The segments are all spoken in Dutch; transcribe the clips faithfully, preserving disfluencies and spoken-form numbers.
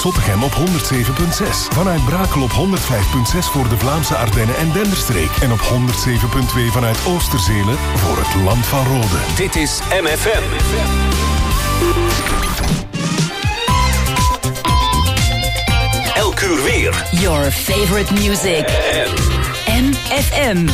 Zottegem op honderd zeven komma zes. Vanuit Brakel op honderd vijf komma zes voor de Vlaamse Ardennen en Denderstreek. En op honderd zeven komma twee vanuit Oosterzelen voor het Land van Rode. Dit is M F M. Elk uur weer. Your favorite music. M F M.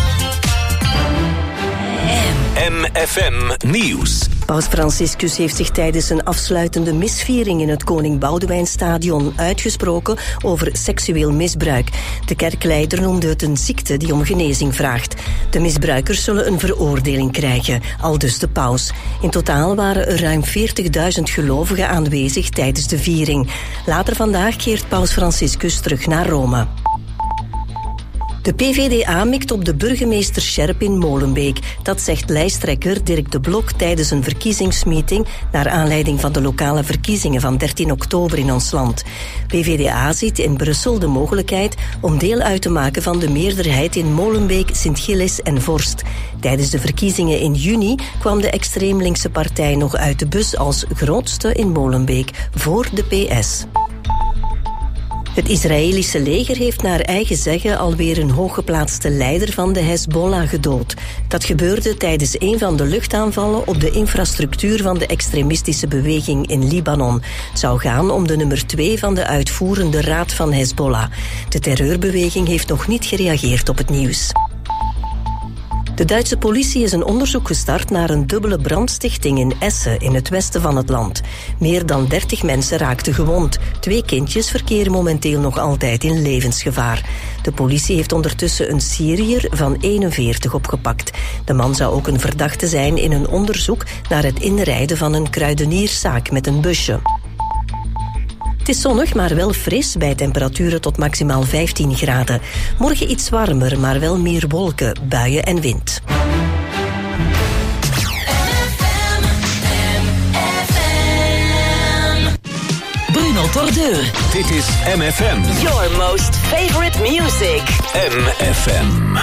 M F M Nieuws. Paus Franciscus heeft zich tijdens een afsluitende misviering in het Koning Boudewijnstadion uitgesproken over seksueel misbruik. De kerkleider noemde het een ziekte die om genezing vraagt. De misbruikers zullen een veroordeling krijgen, aldus de paus. In totaal waren er ruim veertigduizend gelovigen aanwezig tijdens de viering. Later vandaag keert Paus Franciscus terug naar Rome. De P V D A mikt op de burgemeester Scherp in Molenbeek. Dat zegt lijsttrekker Dirk de Blok tijdens een verkiezingsmeeting naar aanleiding van de lokale verkiezingen van dertien oktober in ons land. P V D A ziet in Brussel de mogelijkheid om deel uit te maken van de meerderheid in Molenbeek, Sint-Gilles en Vorst. Tijdens de verkiezingen in juni kwam de extreem linkse partij nog uit de bus als grootste in Molenbeek voor de P S. Het Israëlische leger heeft naar eigen zeggen alweer een hooggeplaatste leider van de Hezbollah gedood. Dat gebeurde tijdens een van de luchtaanvallen op de infrastructuur van de extremistische beweging in Libanon. Het zou gaan om de nummer twee van de uitvoerende raad van Hezbollah. De terreurbeweging heeft nog niet gereageerd op het nieuws. De Duitse politie is een onderzoek gestart naar een dubbele brandstichting in Essen in het westen van het land. Meer dan dertig mensen raakten gewond. Twee kindjes verkeren momenteel nog altijd in levensgevaar. De politie heeft ondertussen een Syriër van eenenveertig opgepakt. De man zou ook een verdachte zijn in een onderzoek naar het inrijden van een kruidenierszaak met een busje. Het is zonnig, maar wel fris, bij temperaturen tot maximaal vijftien graden. Morgen iets warmer, maar wel meer wolken, buien en wind. Bruno Tordeur. Dit is M F M. Your most favorite music. M F M.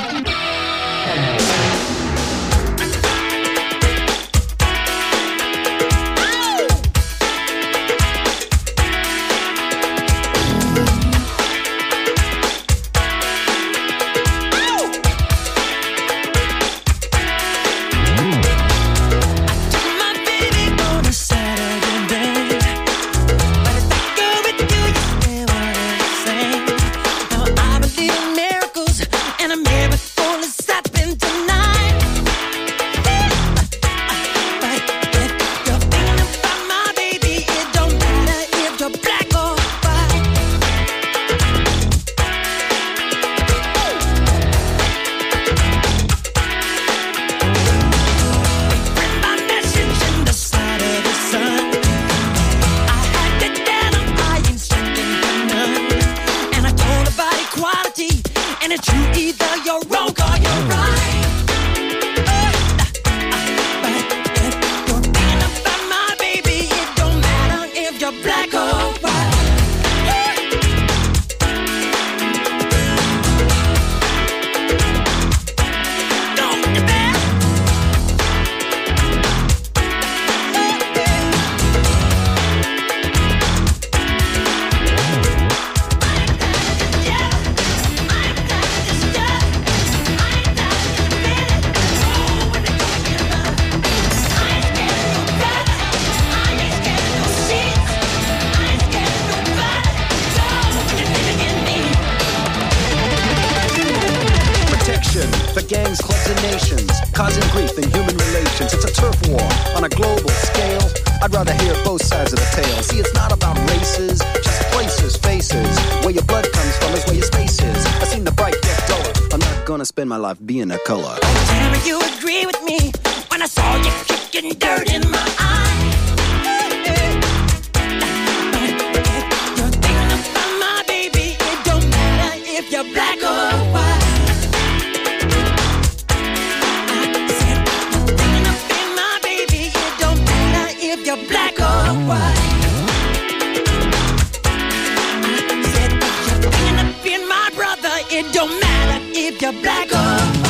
Spend my life being a color. Tell me you agree with me when I saw you kicking dirt in my eye. You're thinking about my baby. It don't matter if you're black or white. I said you're thinking about my baby. It don't matter if you're black or white. I said you're thinking about my brother. It don't matter if you're black or white.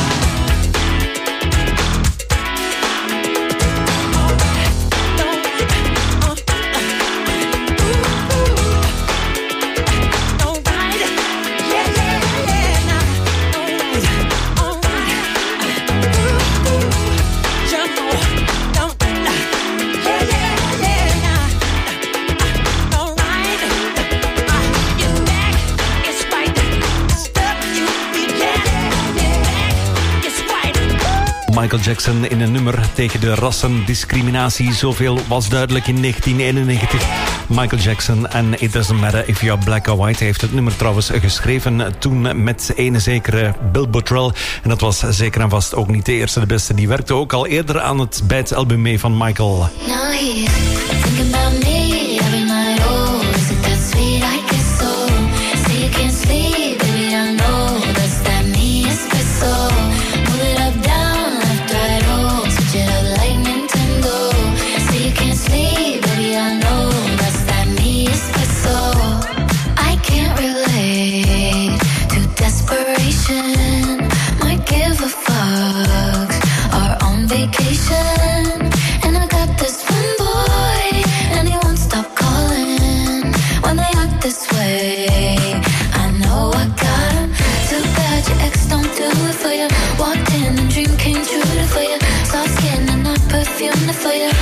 Michael Jackson in een nummer tegen de rassendiscriminatie. Zoveel was duidelijk in negentien eenennegentig. Michael Jackson en It Doesn't Matter If You're Black or White. Hij heeft het nummer trouwens geschreven toen met ene zekere Bill Bottrell. En dat was zeker en vast ook niet de eerste, de beste. Die werkte ook al eerder aan het bij het album mee van Michael. Now he's thinking about me every night. Oh, is it that sweet? I guess so. Say you can't sleep, baby, I know that's that me espresso. Move it up, down, left, right, oh, switch it up like Nintendo. Say you can't sleep, baby, I know that's that me espresso. I can't relate to desperation. Might give a fuck. Are on vacation. And I got this one boy, and he won't stop calling when they act this way. I know I got him. Too bad your ex don't do it for you. Walked in and dream came true for you. Soft skin and not perfume for you.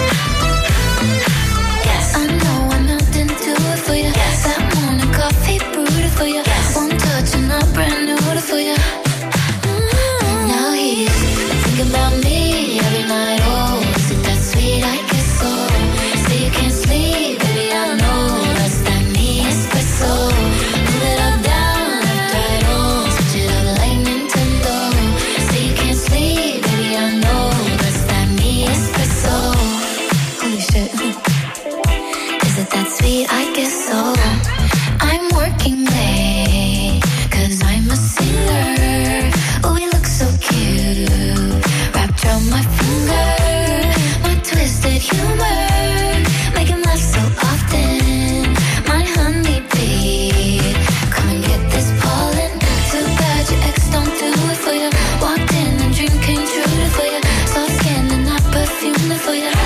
Yes, I know I'm not into it for you. Yes, that morning coffee brewed for you. Yes, one touch and not brand new for you. Mm-hmm. Now he's thinking about me every night. Oh, is it that sweet? I guess so. Say you can't sleep, baby, I know that's that me espresso. Move it up, down, left, right, oh, switch it up like Nintendo. Say you can't sleep, baby, I know that's that me espresso. Holy shit. Is it that sweet? I guess so. I'm working late, cause I'm a singer. Oh, we look so cute, wrapped around my finger. My twisted humor, make him laugh so often. My honeybee, come and get this pollen. Too bad your ex don't do it for you. Walked in and dream came true for you. Soft skin and not perfume for you.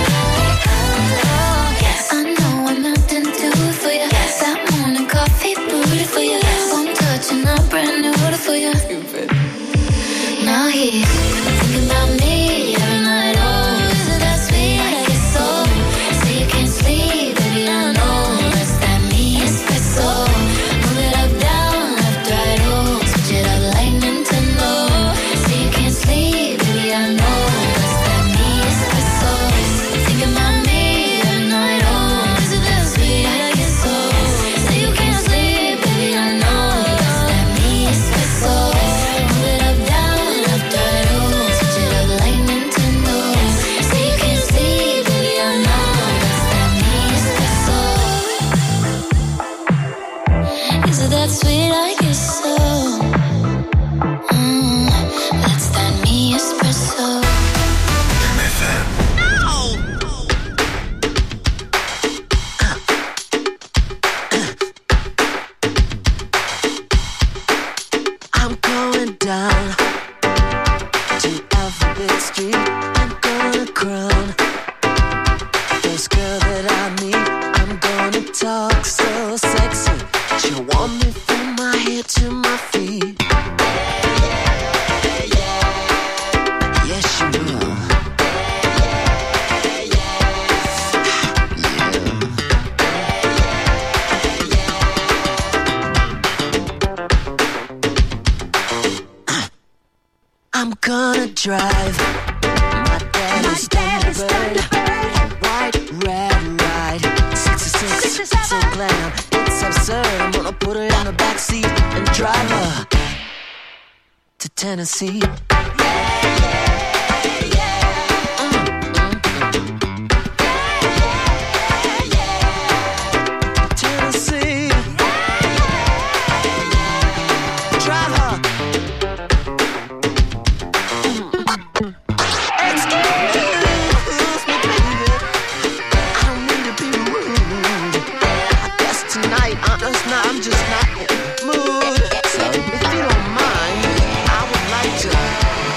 Yes, I know I'm not into it for you. That morning coffee brewed for you. One touch and not brand new for you. Now he's thinking about me every night. Oh, is it that sweet? I guess so. Say you can't sleep, baby, I know that's that me espresso. Move it up, down, left, right, oh, switch it up like Nintendo. Say you can't sleep, baby, I know that's that me espresso. Thinking about me every night. Oh, is it that sweet? I guess so. Say you can't sleep, baby, I know that's that me espresso. Move it up, down, left, right, oh, switch it up like Nintendo. Say you can't sleep, baby, I know that's that me espresso. Is it that sweet? I guess so. Mm, that's that me espresso. I'm going down to Alphabet Street. I'm gonna crown this girl that I meet. I'm gonna talk so sexy. She'll want me from my head to my feet. Yes, she will. I'm gonna drive my daddy's Thunderbird, white, red, ride, sixty-six, so glam, it's absurd. I'm gonna put her in the backseat and drive her to Tennessee. Tennessee, drive her. I'm just not in the mood. So if you don't mind, I would like to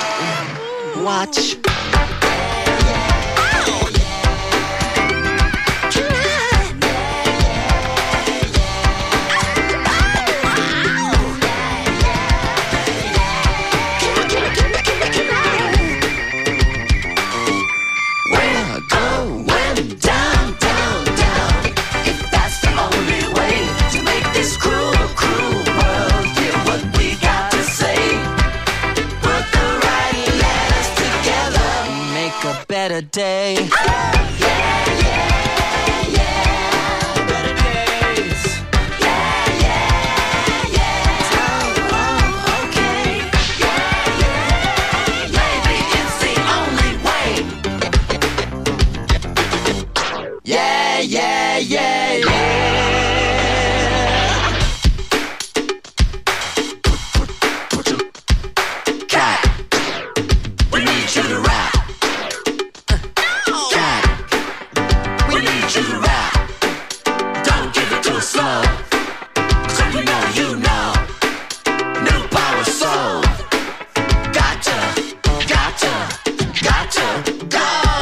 Yeah, yeah, yeah, yeah. Cat, we need you to rap. Cat, we need you to rap. Don't give it too slow. So you know, you know. New power soul. Gotcha, gotcha, gotcha, go.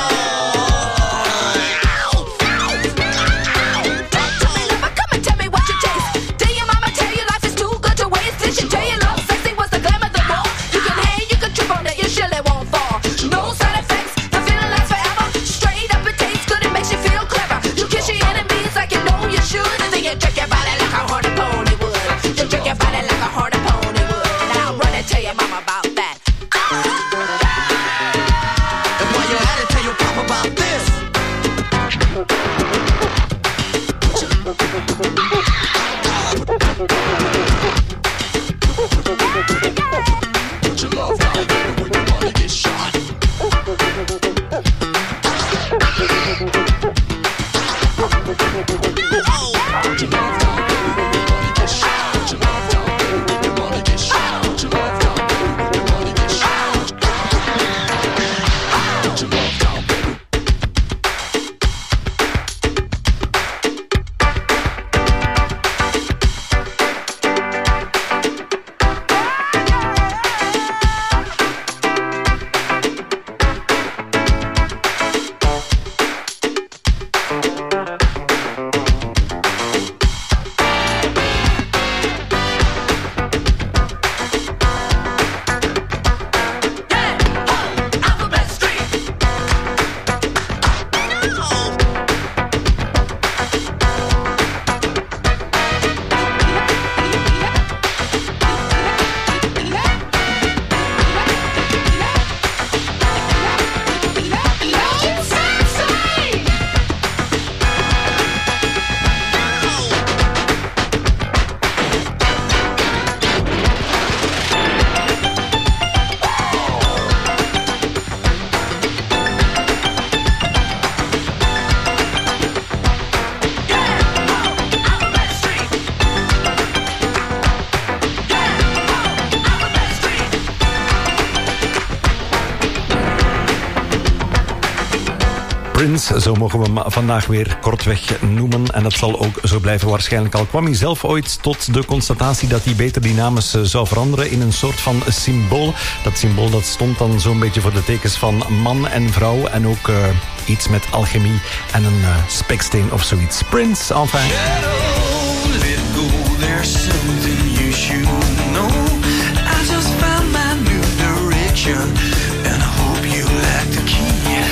Prince, zo mogen we hem vandaag weer kortweg noemen. En dat zal ook zo blijven waarschijnlijk. Al kwam hij zelf ooit tot de constatatie dat hij beter die naam zou veranderen in een soort van symbool. Dat symbool dat stond dan zo'n beetje voor de tekens van man en vrouw. En ook uh, iets met alchemie en een uh, speksteen of zoiets. Prince, enfin. Shadow, let go, there's something you should know. I just found my new direction. And I hope you like the key.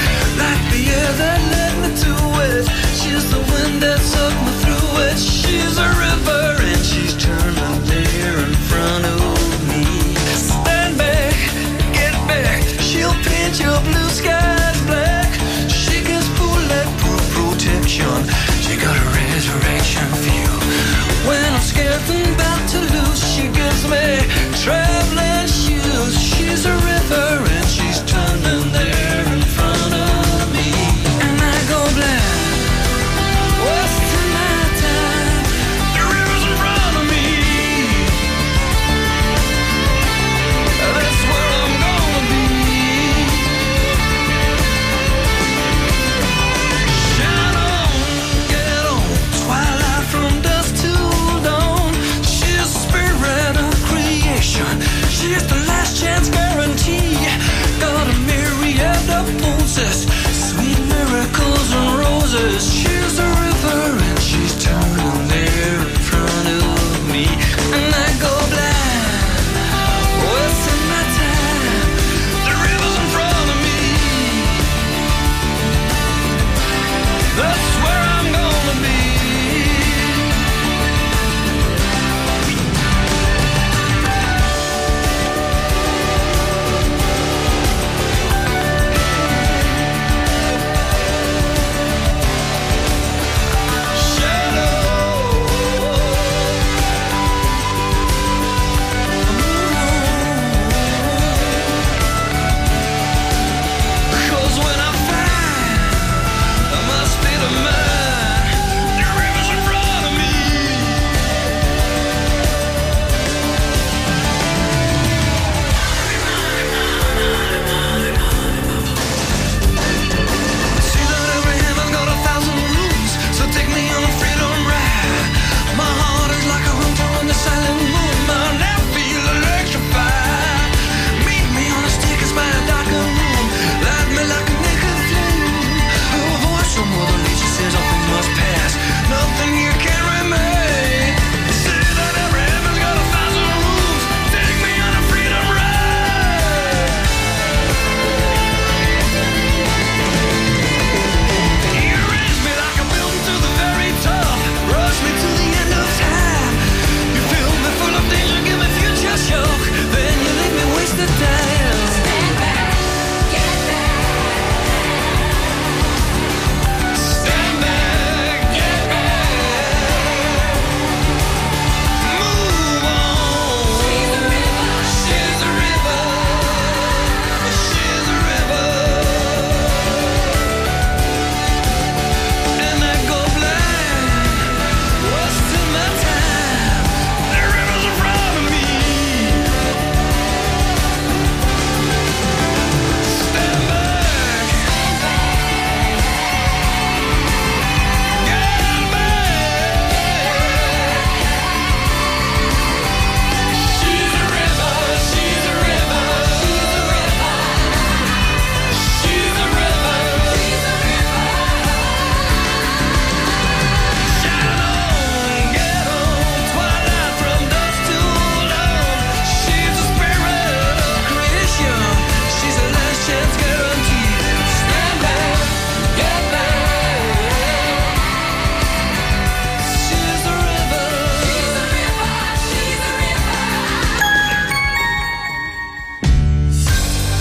Like the air that led me to it. She's the wind that sucked me through it. She's a river and she's turning there in front of me. Stand back, get back. She'll paint your blue skies black. She gives bulletproof protection. She got a resurrection view. When I'm scared and about to lose, she gives me traveling shoes. She's a river and she's turning there in front of me. And I go blind, wasting my time. The river's in front of me. That's where I'm gonna be. Shine on, get on, twilight from dusk till dawn. She's the spirit of creation. She's the last chance guarantee.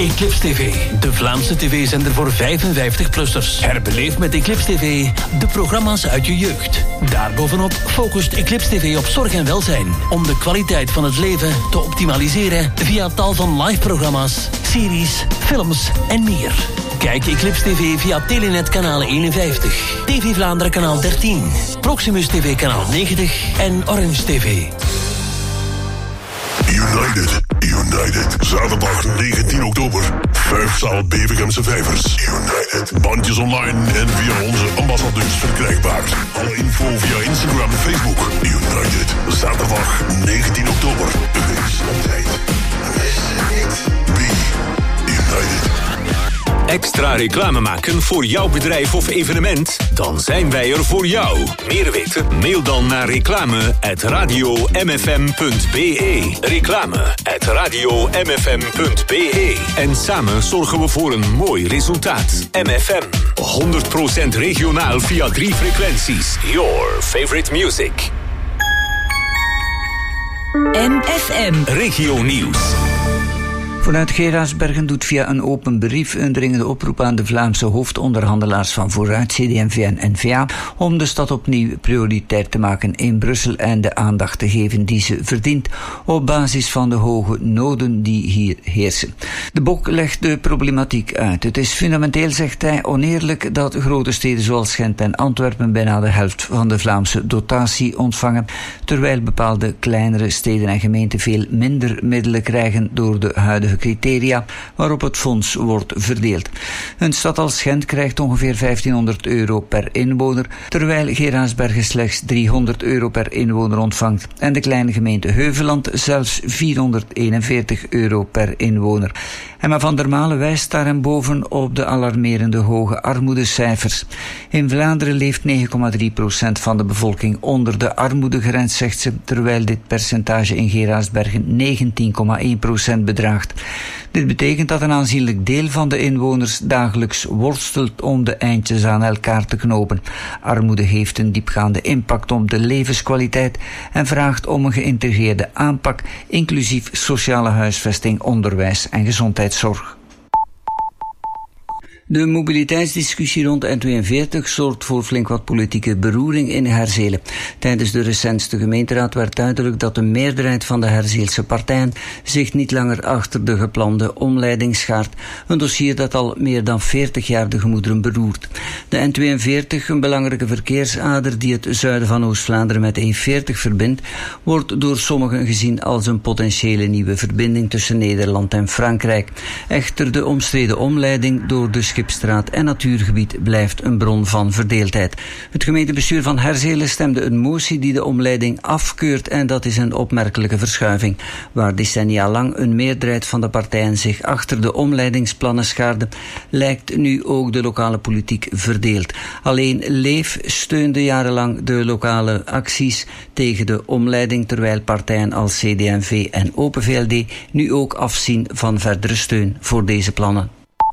Eclipse T V, de Vlaamse tv-zender voor vijfenvijftig-plussers. Herbeleef met Eclipse T V de programma's uit je jeugd. Daarbovenop focust Eclipse T V op zorg en welzijn, om de kwaliteit van het leven te optimaliseren via tal van live-programma's, series, films en meer. Kijk Eclipse T V via Telenet kanaal eenenvijftig, T V Vlaanderen kanaal dertien, Proximus T V kanaal negentig en Orange T V. United, United. Zaterdag negentien oktober. Vijfzaal Bevergemse Vijvers. United. Bandjes online en via onze ambassadeurs verkrijgbaar. Alle info via Instagram en Facebook. United. Zaterdag negentien oktober. Wees op tijd. Wees niet. Be United. Extra reclame maken voor jouw bedrijf of evenement? Dan zijn wij er voor jou. Meer weten? Mail dan naar reclame at radio m f m punt b e. Reclame at radio m f m punt b e. En samen zorgen we voor een mooi resultaat. M F M. honderd procent regionaal via drie frequenties. Your favorite music. M F M. Regio Nieuws. Vanuit Geraardsbergen doet via een open brief een dringende oproep aan de Vlaamse hoofdonderhandelaars van Vooruit, C D M V en N V A, om de stad opnieuw prioritair te maken in Brussel en de aandacht te geven die ze verdient op basis van de hoge noden die hier heersen. De Bok legt de problematiek uit. Het is fundamenteel, zegt hij, oneerlijk dat grote steden zoals Gent en Antwerpen bijna de helft van de Vlaamse dotatie ontvangen, terwijl bepaalde kleinere steden en gemeenten veel minder middelen krijgen door de huidige criteria waarop het fonds wordt verdeeld. Een stad als Gent krijgt ongeveer vijftienhonderd euro per inwoner, terwijl Geraardsbergen slechts driehonderd euro per inwoner ontvangt en de kleine gemeente Heuveland zelfs vierhonderdeenenveertig euro per inwoner. Emma van der Malen wijst daarboven op de alarmerende hoge armoedecijfers. In Vlaanderen leeft negen komma drie procent van de bevolking onder de armoedegrens, zegt ze, terwijl dit percentage in Geraardsbergen negentien komma één procent bedraagt. Dit betekent dat een aanzienlijk deel van de inwoners dagelijks worstelt om de eindjes aan elkaar te knopen. Armoede heeft een diepgaande impact op de levenskwaliteit en vraagt om een geïntegreerde aanpak, inclusief sociale huisvesting, onderwijs en gezondheidszorg. De mobiliteitsdiscussie rond N tweeënveertig zorgt voor flink wat politieke beroering in Herzelen. Tijdens de recentste gemeenteraad werd duidelijk dat de meerderheid van de Herzeelse partijen zich niet langer achter de geplande omleiding schaart. Een dossier dat al meer dan veertig jaar de gemoederen beroert. De N tweeënveertig, een belangrijke verkeersader die het zuiden van Oost-Vlaanderen met E veertig verbindt, wordt door sommigen gezien als een potentiële nieuwe verbinding tussen Nederland en Frankrijk. Echter, de omstreden omleiding door de Schipstraat en natuurgebied blijft een bron van verdeeldheid. Het gemeentebestuur van Herzelen stemde een motie die de omleiding afkeurt en dat is een opmerkelijke verschuiving. Waar decennia lang een meerderheid van de partijen zich achter de omleidingsplannen schaarde, lijkt nu ook de lokale politiek verdeeld. Alleen Leef steunde jarenlang de lokale acties tegen de omleiding, terwijl partijen als C D M V en Open V L D nu ook afzien van verdere steun voor deze plannen.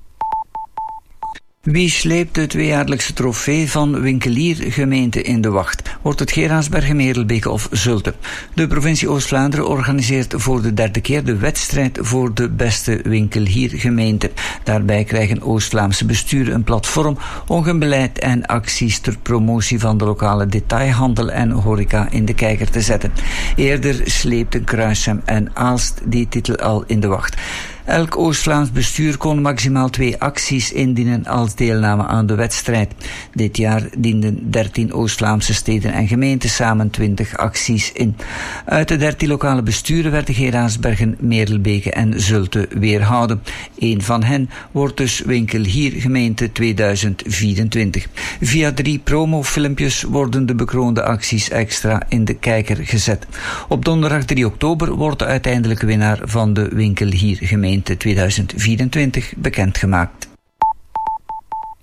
Wie sleept de tweejaarlijkse trofee van winkeliergemeente in de wacht? Wordt het Geraardsbergen, Merelbeke of Zulte? De provincie Oost-Vlaanderen organiseert voor de derde keer de wedstrijd voor de beste winkeliergemeente. Daarbij krijgen Oost-Vlaamse besturen een platform om hun beleid en acties ter promotie van de lokale detailhandel en horeca in de kijker te zetten. Eerder sleepten Kruisem en Aalst die titel al in de wacht. Elk Oost-Vlaams bestuur kon maximaal twee acties indienen als deelname aan de wedstrijd. Dit jaar dienden dertien Oost-Vlaamse steden en gemeenten samen twintig acties in. Uit de dertien lokale besturen werden Geraardsbergen, Merelbeke en Zulte weerhouden. Eén van hen wordt dus Winkelhiergemeente tweeduizend vierentwintig. Via drie promofilmpjes worden de bekroonde acties extra in de kijker gezet. Op donderdag drie oktober wordt de uiteindelijke winnaar van de Winkelhiergemeente tweeduizend vierentwintig bekendgemaakt.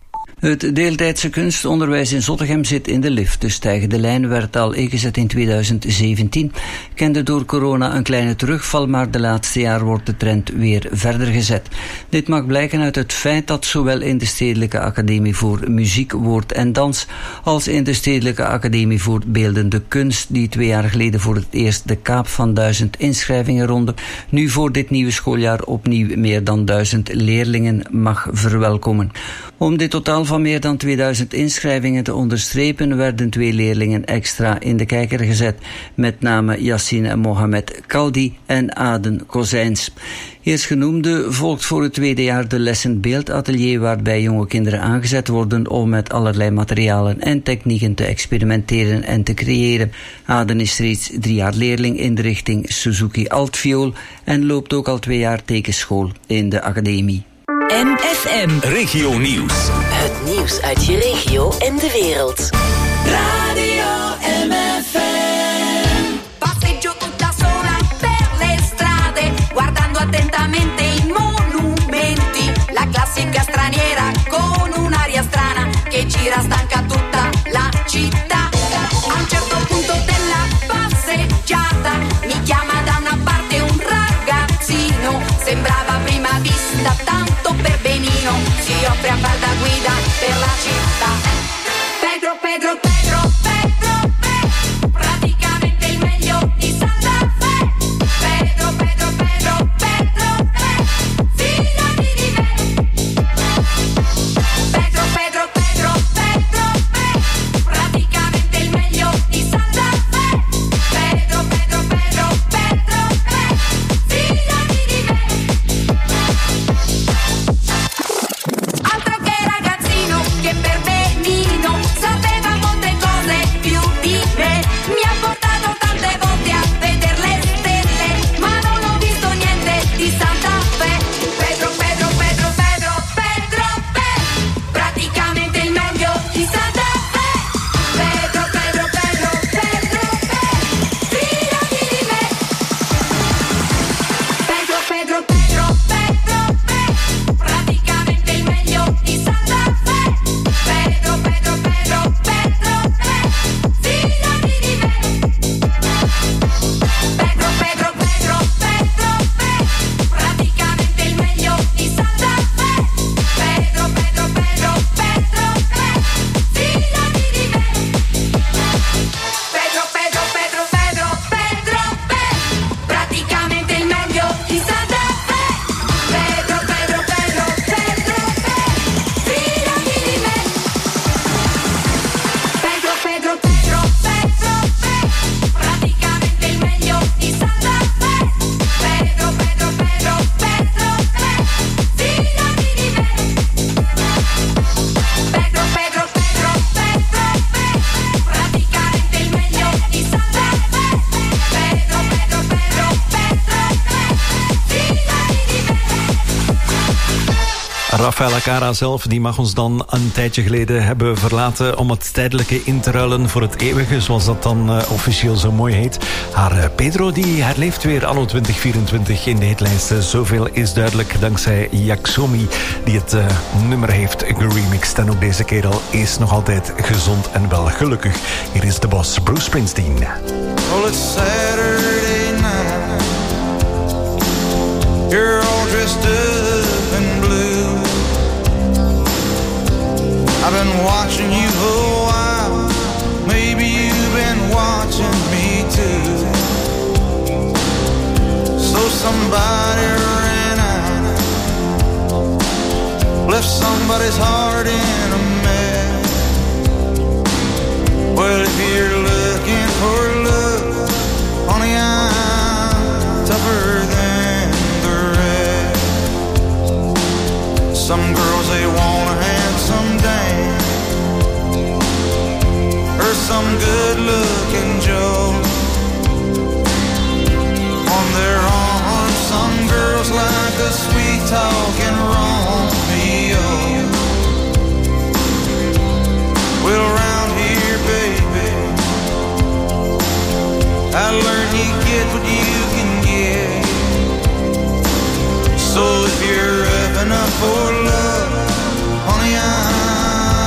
Het deeltijdse kunstonderwijs in Zottegem zit in de lift. De stijgende lijn werd al ingezet in tweeduizend zeventien, kende door corona een kleine terugval, maar de laatste jaar wordt de trend weer verder gezet. Dit mag blijken uit het feit dat zowel in de Stedelijke Academie voor Muziek, Woord en Dans als in de Stedelijke Academie voor Beeldende Kunst, die twee jaar geleden voor het eerst de kaap van duizend inschrijvingen ronde, nu voor dit nieuwe schooljaar opnieuw meer dan duizend leerlingen mag verwelkomen. Om dit totaal van meer dan tweeduizend inschrijvingen te onderstrepen, werden twee leerlingen extra in de kijker gezet, met name Yassine Mohamed Kaldi en Aden Kozijns. Eerstgenoemde volgt voor het tweede jaar de lessen beeldatelier, waarbij jonge kinderen aangezet worden om met allerlei materialen en technieken te experimenteren en te creëren. Aden is reeds drie jaar leerling in de richting Suzuki Altviool en loopt ook al twee jaar tekenschool in de academie. M F M. Regio Nieuws. Het nieuws uit je regio en de wereld. Radio M F M. Passeggio tutta sola per le strade, guardando attentamente i monumenti. La classica straniera con un'aria strana che gira stanca tutta la città. A un certo punto della passeggiata mi chiama da una parte un ragazzino, sembrava a prima vista tanto per benino, si offre a far da guida per la città. Pedro, Pedro, Pedro, Pedro, Pedro, praticamente il meglio di Santa Fe. Pedro, Pedro, Pedro, Pedro, Pedro, fidati di me. Pedro, Pedro, Pedro, Pedro, Pedro, praticamente il meglio di Santa Fe. Pedro, Pedro, Pedro, Pedro, Pedro, fidati di me. Altro che ragazzino che per benino sapeva molte cose più di me. Mi ha portato tante volte a vedere le stelle, ma non ho visto niente di Santa Fe. Pedro, Pedro, Pedro, Pedro, Pedro, Pedro, praticamente il meglio di Santa Fe. Pedro, Pedro, Pedro, Pedro, Pedro, fidati di me. Pedro, Pedro, Pedro, Pedro, Pedro, praticamente il meglio di Santa Fe. Pedro, Pedro, Pedro, Pedro, Pedro, fidati di me. Pedro, Pedro, Pedro, Pedro, Pedro, praticamente il meglio di Santa Fe. Pedro, Pedro, Pedro, Pedro, Pedro, fidati di me. Pedro, Pedro, Pedro, Pedro, Pedro, Pedro, praticamente il meglio di Santa Fe. Pedro, Pedro, Pedro, Pedro, Pedro, fidati di me. Pedro, Pedro, Pedro, Pedro, Pedro, praticamente il meglio di Santa Fe. Pedro, Pedro, Pedro, Pedro, Pedro, fidati di me. Pedro, Pedro, Pedro, Pedro, Pedro, praticamente il meglio di Santa Fe. Pedro, Pedro, Pedro, Pedro, Pedro, fidati di me. Rafaela Cara zelf, die mag ons dan een tijdje geleden hebben verlaten om het tijdelijke in te ruilen voor het eeuwige, zoals dat dan uh, officieel zo mooi heet. Haar uh, Pedro die herleeft weer anno twintig vierentwintig in de hitlijsten. Zoveel is duidelijk dankzij Yaksomi, die het uh, nummer heeft geremixed. En ook deze kerel is nog altijd gezond en wel gelukkig. Hier is de boss Bruce Springsteen. Well, it's Saturday night. You're all dressed up in blue. I've been watching you a while. Maybe you've been watching me too. So somebody ran out, left somebody's heart in a mess. Well, if you're looking for love, honey, I'm tougher than the rest. Some girls, they want a handsome dame, or some good-looking Joe. On their arms, some girls like a sweet-talking Romeo. Well, around here, baby, I learned you get what you can get. So if you're up enough for love, honey, I'm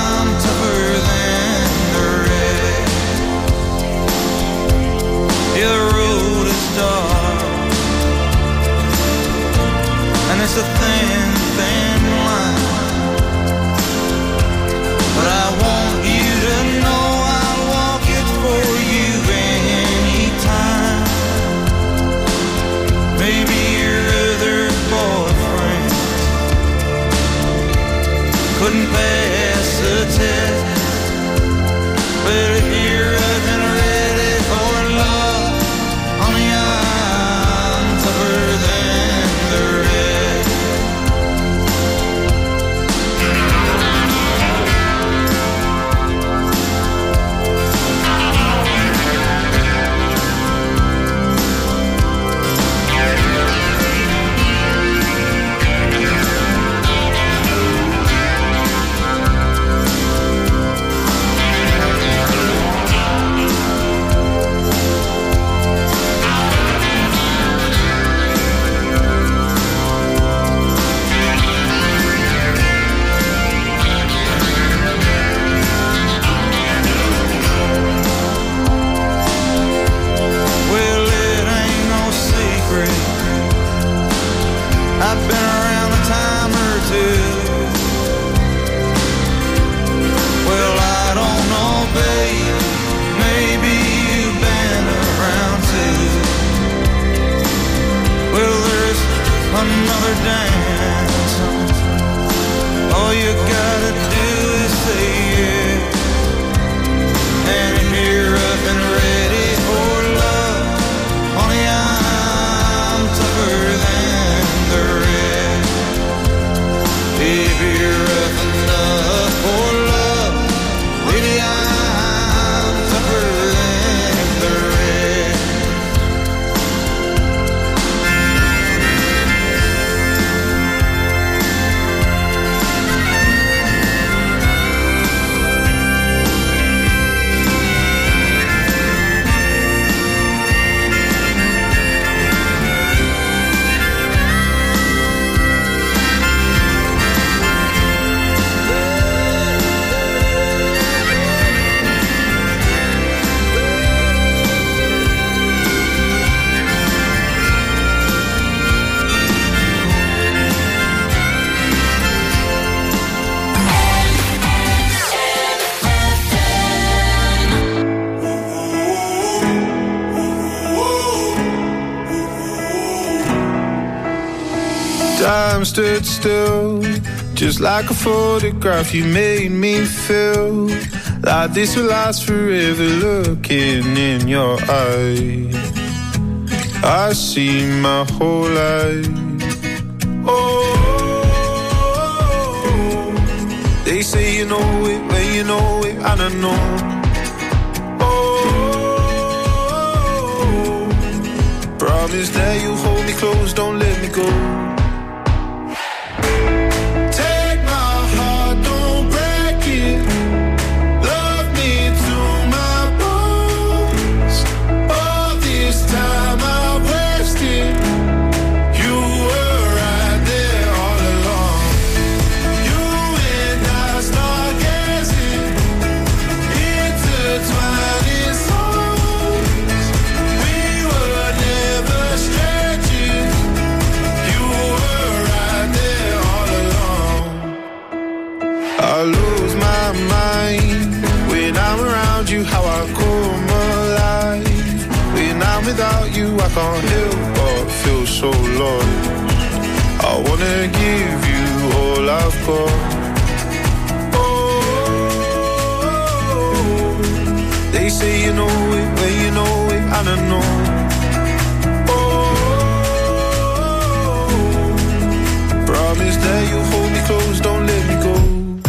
Time stood still, just like a photograph. You made me feel like this will last forever. Looking in your eyes, I see my whole life. Oh, they say you know it when you know it, and I know. Oh, promise that you hold me close, don't let me go. Without you, I can't help but feel so lost. I wanna give you all I've got. Oh, they say you know it when you know it, and I know. Oh, promise that you'll hold me close, don't let me go.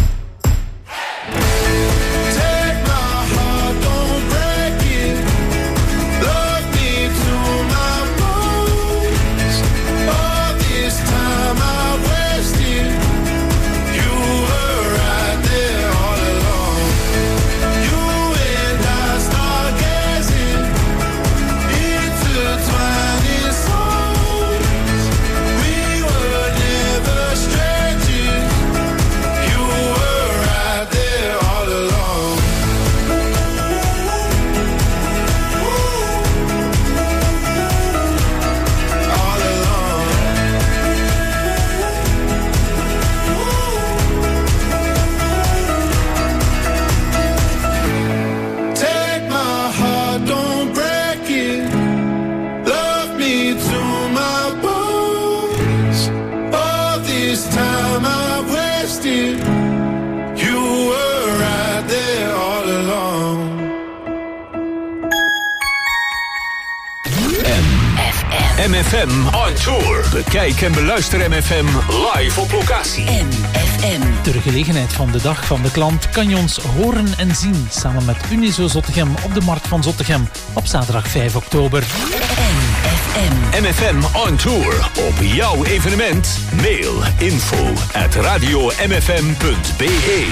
M F M on tour. Bekijk en beluister M F M live op locatie. M F M. Ter gelegenheid van de Dag van de Klant kan je ons horen en zien samen met Unizo Zottegem op de Markt van Zottegem op zaterdag vijf oktober. M F M. M F M on tour. Op jouw evenement. Mail info at radio m f m punt b e.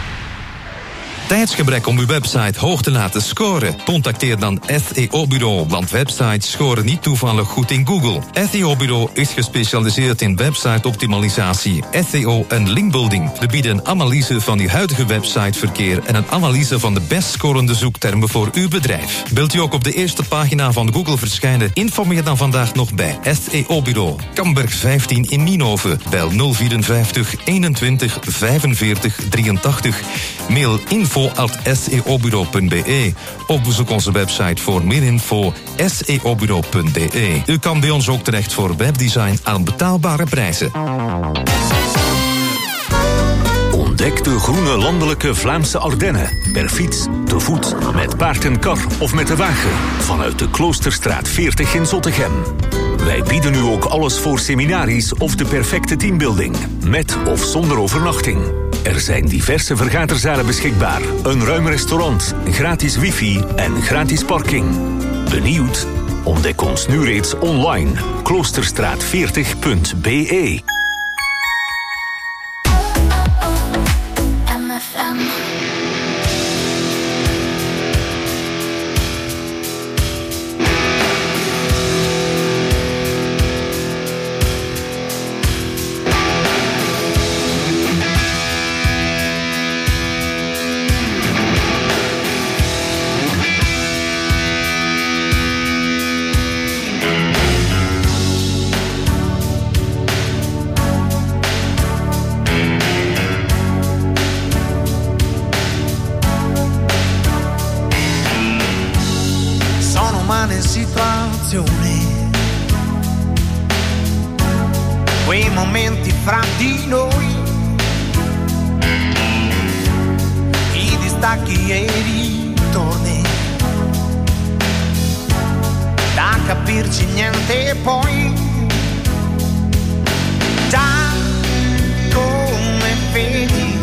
Tijdsgebrek om uw website hoog te laten scoren? Contacteer dan S E O-bureau, want websites scoren niet toevallig goed in Google. S E O-bureau is gespecialiseerd in website-optimalisatie, S E O en linkbuilding. We bieden een analyse van uw huidige websiteverkeer en een analyse van de best scorende zoektermen voor uw bedrijf. Wilt u ook op de eerste pagina van Google verschijnen? Informeer dan vandaag nog bij S E O-bureau. Kamberg vijftien in Nienhoven. Bel nul vierenvijftig eenentwintig vijfenveertig drieëntachtig. Mail info at s e o bureau punt b e of bezoek onze website voor meer info s e o bureau punt b e. U kan bij ons ook terecht voor webdesign aan betaalbare prijzen. Ontdek de groene landelijke Vlaamse Ardennen. Per fiets, te voet, met paard en kar of met de wagen. Vanuit de Kloosterstraat veertig in Zottegem. Wij bieden nu ook alles voor seminaries of de perfecte teambuilding. Met of zonder overnachting. Er zijn diverse vergaderzalen beschikbaar. Een ruim restaurant, gratis wifi en gratis parking. Benieuwd? Ontdek ons nu reeds online. kloosterstraat veertig punt b e. quei momenti fra di noi, i distacchi e i ritorni, da capirci niente poi, già come vedi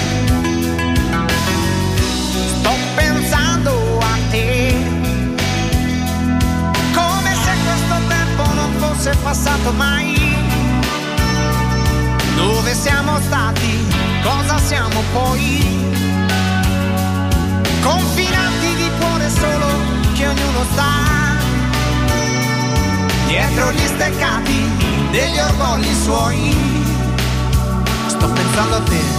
sto pensando a te, come se questo tempo non fosse passato mai. Dove siamo stati, cosa siamo poi, confinanti di cuore solo che ognuno sta dietro gli steccati degli orgogli suoi. Sto pensando a te,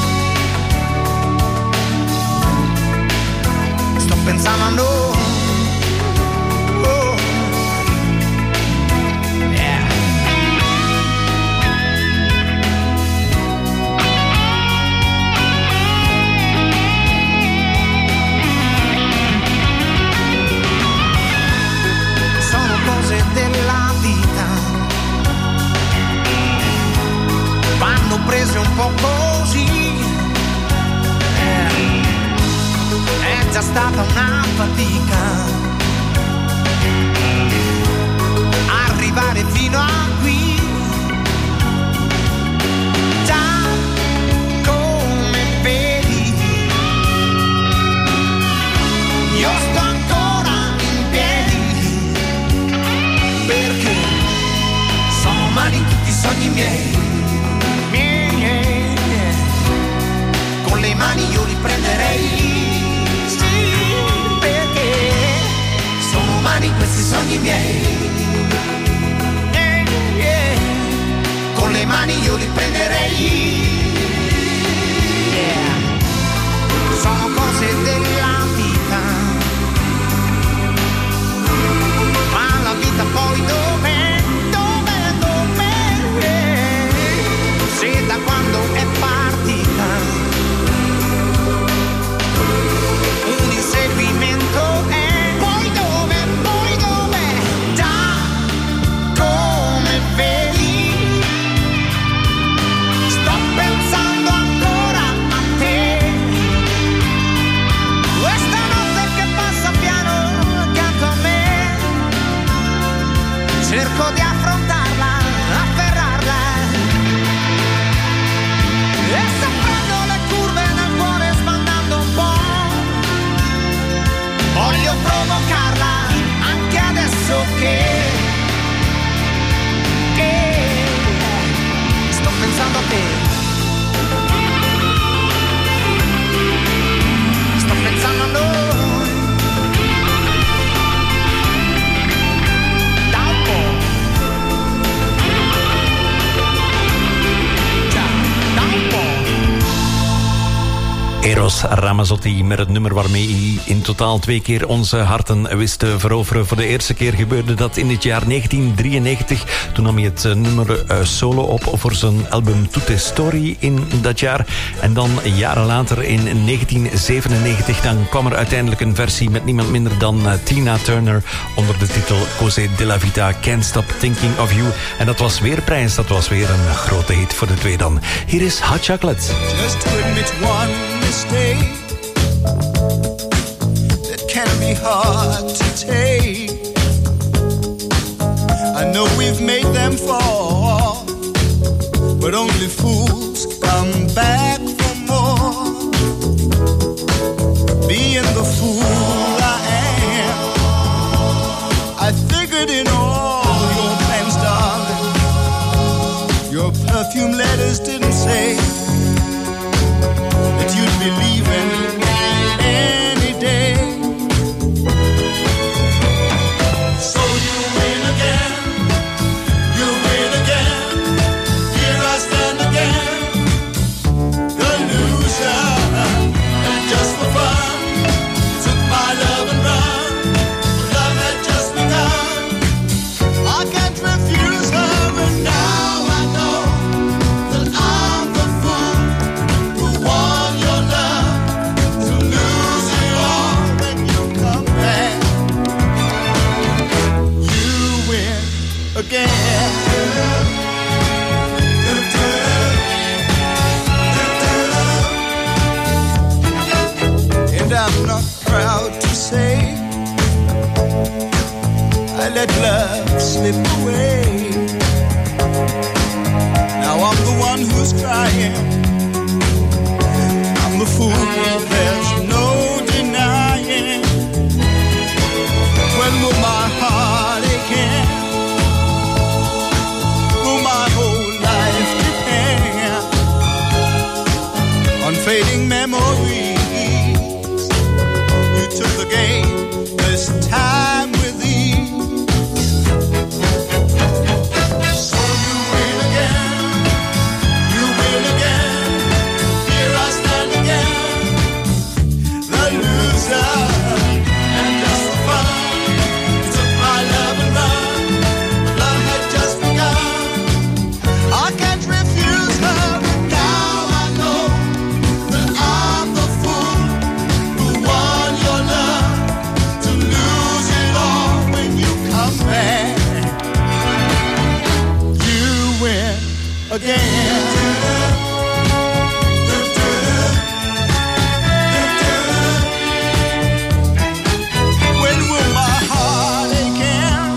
sto pensando a noi. Oh. Yeah. Sono cose della vita, vanno prese un po' così. Eh. È già stata una fatica arrivare fino a qui, già come vedi io sto ancora in piedi, perché sono umani tutti i sogni miei, miei, miei. Con le mani io li prenderei, questi sogni miei, yeah, yeah. Con le mani io li prenderei, yeah. Sono cose della vita, ma la vita poi dov'è, dov'è, dov'è, se da quando è partita un inseguimento è. Cerco di affrontarla, afferrarla, e se prendo le curve nel cuore sbandando un po', voglio provocarla anche adesso che, che sto pensando a te, sto pensando a noi. Eros Ramazzotti met het nummer waarmee hij in totaal twee keer onze harten wist te veroveren. Voor de eerste keer gebeurde dat in het jaar negentien drieënnegentig. Toen nam hij het nummer solo op voor zijn album Tutte Story in dat jaar. En dan jaren later in negentien zevenennegentig dan kwam er uiteindelijk een versie met niemand minder dan Tina Turner onder de titel Cose della Vita, Can't Stop Thinking of You. En dat was weer prijs, dat was weer een grote hit voor de twee dan. Hier is Hot Chocolate. Just to admit one mistake that can be hard to take. I know we've made them fall, but only fools come back for more. Being the fool I am, I figured in all your plans, darling, your perfume letters didn't say that you'd be leaving any day. So you win again, you win again. Here I stand again, the loser. And just for fun, you took my love and run. Love had just begun. I can't refuse her, and now I know that I proud to say I let love slip away. Now I'm the one who's crying. I'm the fool, there's no denying. When will my heart again? Will my whole life depend on fading memories? You took the game this time with ease. So you win again, you win again. Here I stand again, the loser. And just for fun, you took my love and run. Love had just begun. I can't refuse her, but now I know that I'm the fool who won your love, to lose it all when you come back. You win again. When will my heart again?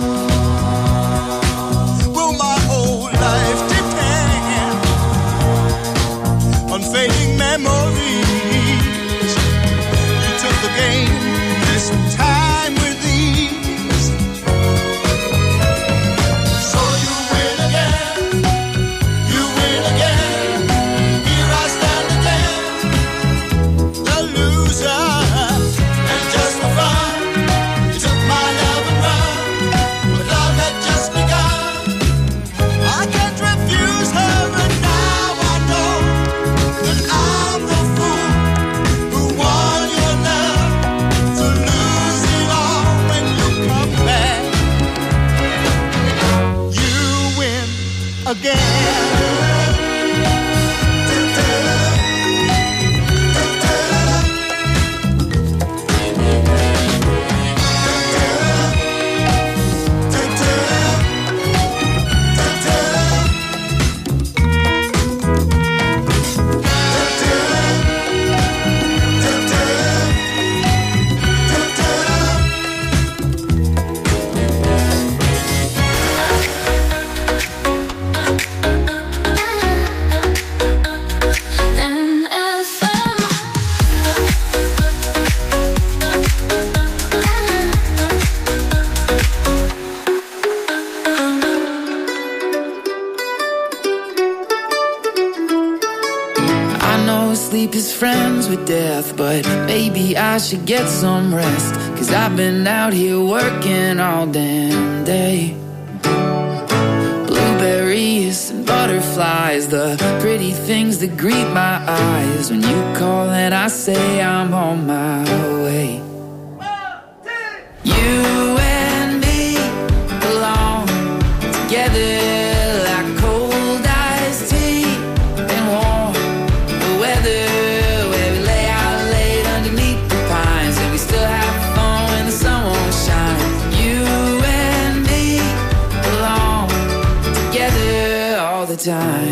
Will my whole life depend on fading memories? You took the game this time with ease. So you win again, you win again. Here I stand again, the loser. And just for fun, you took my love and run, but love had just begun. I can't refuse her, but now I know that I'm the fool who won your love, to lose it all when you come back. You win again. I know sleep is friends with death, but maybe I should get some rest. Cause I've been out here working all damn day. Blueberries and butterflies, the pretty things that greet my eyes. When you call and I say I'm on my way. You and me belong together like cold iced tea and warm weather, where we lay out late underneath the pines and we still have fun when the sun won't shine. You and me belong together all the time.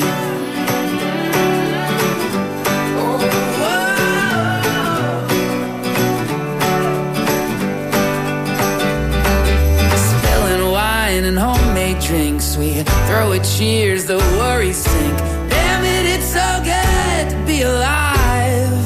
Spilling wine and homemade drinks, we throw a cheers, the worries sink. Damn it, it's so good to be alive.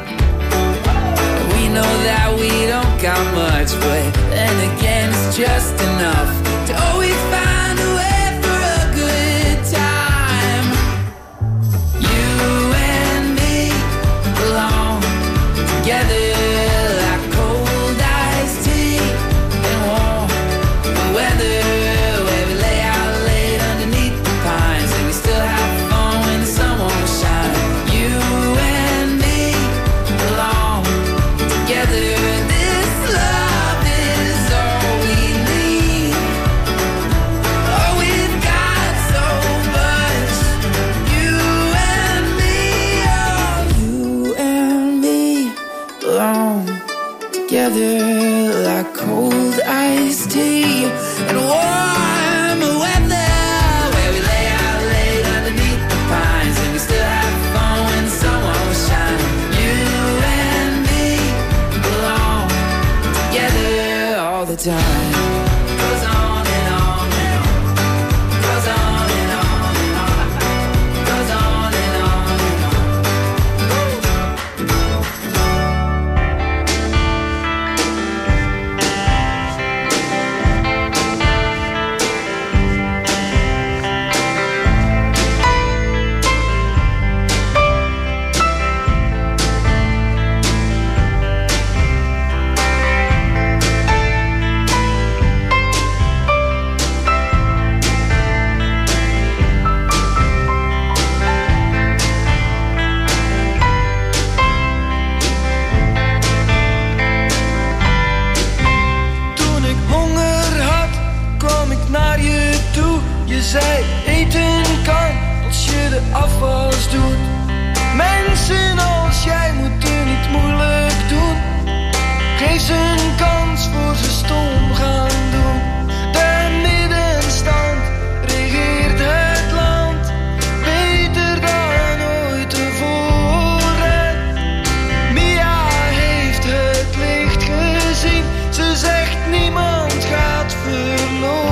We know that we don't got much, but then again it's just enough to always find a way for a good time. You and me belong together like cold iced tea and warm weather, where we lay out late underneath the pines and we still have fun when the sun won't shine. You and me belong together. This love is all we need. Oh, we've got so much. You and me, oh, you and me belong together like cold iced tea and warm weather, where we lay out late underneath the pines and we still have fun when the sun won't shine. You and me belong time goes on and on and on, goes on and on and on, goes on and on and on. Je zei eten kan als je de afwas doet. Mensen als jij moeten niet moeilijk doen. Geef ze een kans voor ze stom gaan doen. De middenstand regeert het land beter dan ooit tevoren. Mia heeft het licht gezien. Ze zegt niemand gaat verloren.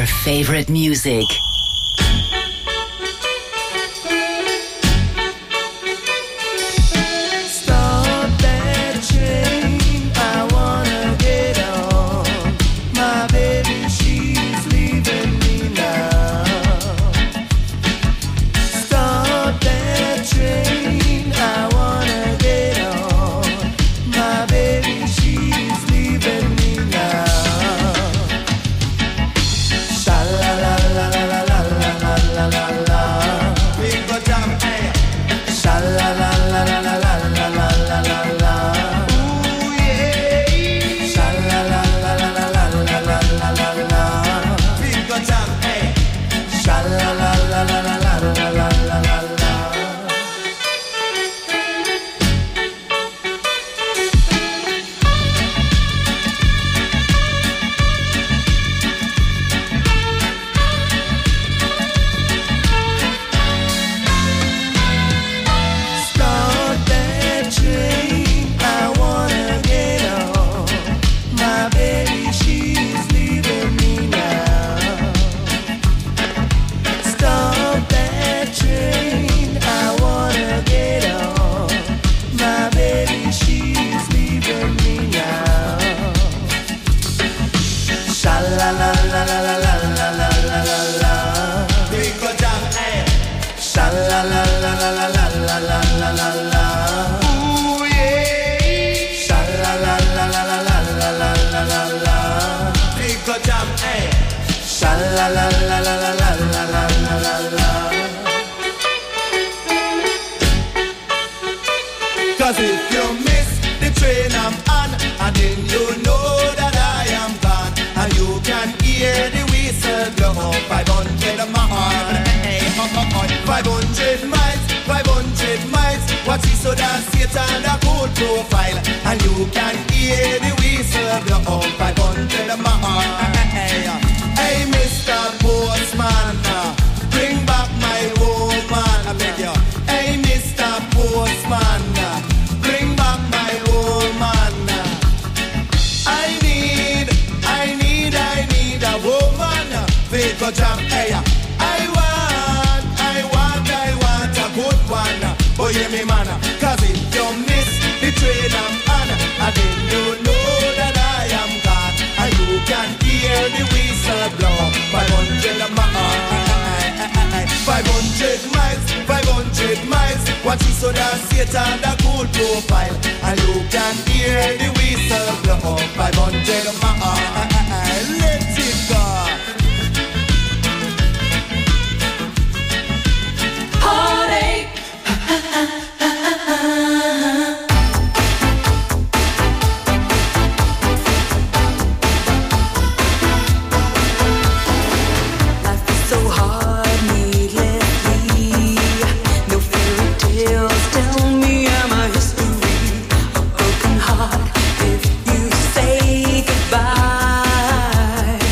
your favorite music. Stop that train, I wanna get on. My baby, she's leaving me now. Stop that train, I wanna get on. My baby, she's leaving me now. Sha la la la la la la la la la la. Big go jam, hey. Sha la la la la la la la la la la la. Ooh yeah. Sha la la la la la la la la la la la. Big go jam, hey. Sha la la la la la la la la la la la. Start that train, I wanna get on. My baby, she's leaving me now. Stop that train, I wanna get on. My baby, she's leaving me now. Sha la la la la la la la la la la la. Big go jam, hey. Sha la la la la la la la la la la la. Ooh yeah. Sha la la la la la la la la la la la. Big go jam, hey. Sha la la la la la la la la la la la. Cause if you miss the train I'm on, and then you know that I am gone, and you can hear the whistle blow. Five hundred miles, five hundred miles, five hundred miles. Watch it so that Satan a cool profile, and you can hear the whistle blow. Five hundred miles. Hey, Mister Postman, bring back my woman. I beg you. Hey, Mister Postman, bring back my woman. I need, I need, I need a woman. Fake a jam, hey. I want, I want, I want a good one. Oh, hear me, man. Cause if you miss the train I'm on, and then you know that I am gone, and you can hear the whistle blow. Five hundred miles, five hundred miles, five hundred miles. Watch it so that Satan a cool profile, and you can hear the whistle blow. Five hundred miles, let it go. Heartache. Life is so hard, needlessly. No fairy tales tell me I'm a history. A broken heart if you say goodbye.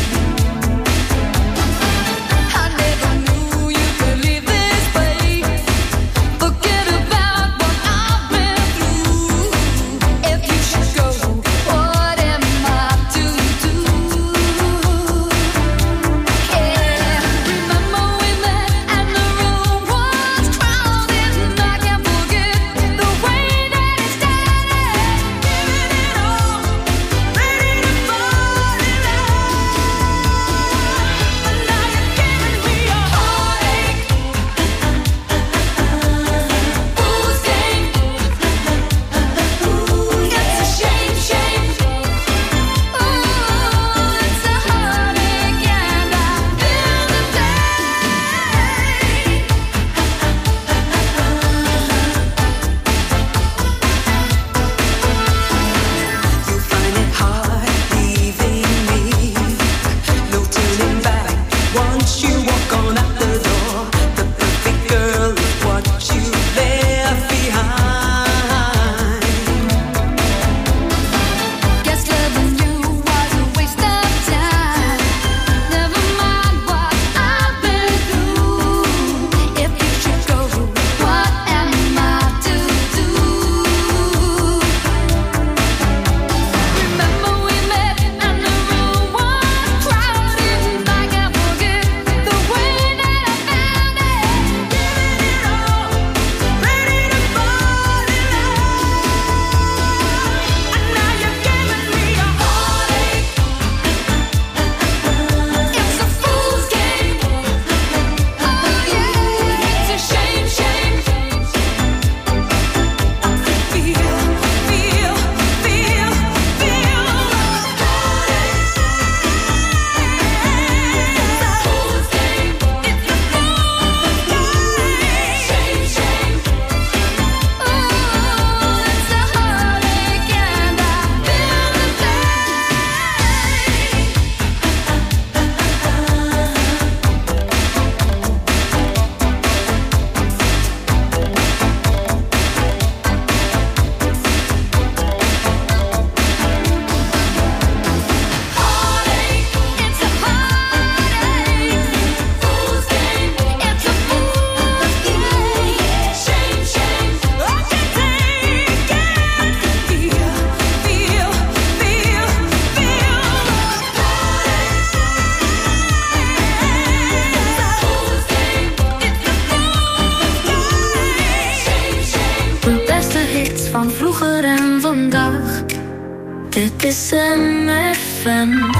Kiss M F M.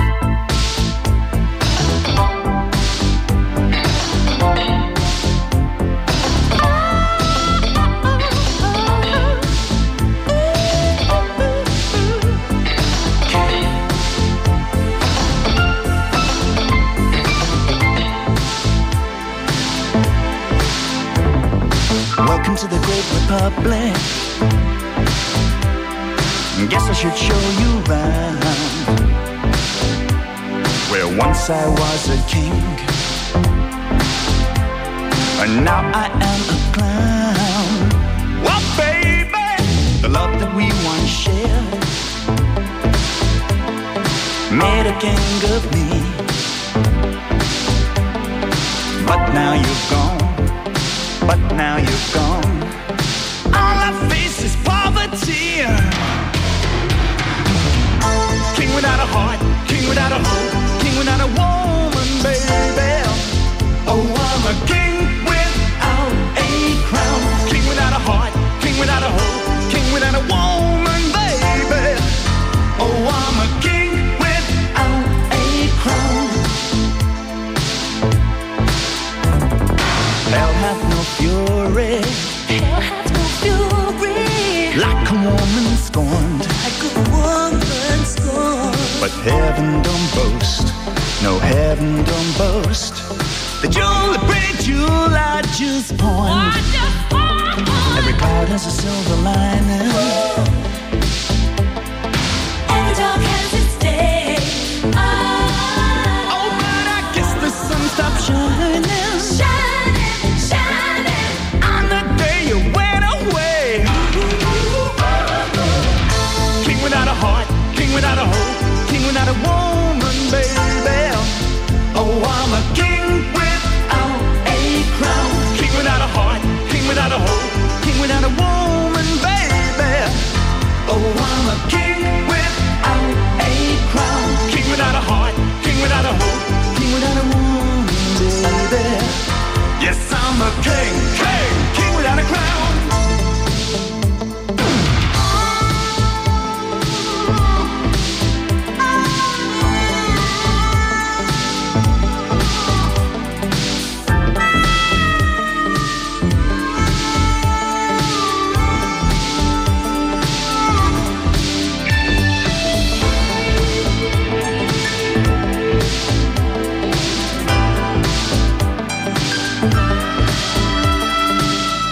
Welcome to the great republic. Guess I should show you round. Where once I was a king, and now I am a clown. Well, baby, the love that we once shared made a king of me. But now you're gone. But now you're gone. All I face is poverty. King without a heart, king without a hope, king without a woman, baby. Oh, I'm a king without a crown. King without a heart, king without a hope, king without a woman, baby. Oh, I'm a king without a crown. Hell hath no fury. Hell hath no fury. Like a woman scorned. Like a woman scorned. But heaven don't boast. No, heaven don't boast. The jewel, the pretty jewel I just point. Every cloud has a silver lining. Every dark has its day. Oh, oh, but I guess the sun stopped shining. Shining, shining. On the day you went away. King without a heart, king without a hope, king without a woman, baby. Oh, I'm a king without a crown. King without a heart, king without a hope, king without a woman, baby. Oh, I'm a king without a crown. King without a heart, king without a hope, king without a woman, baby. Yes, I'm a king, king, king without a crown.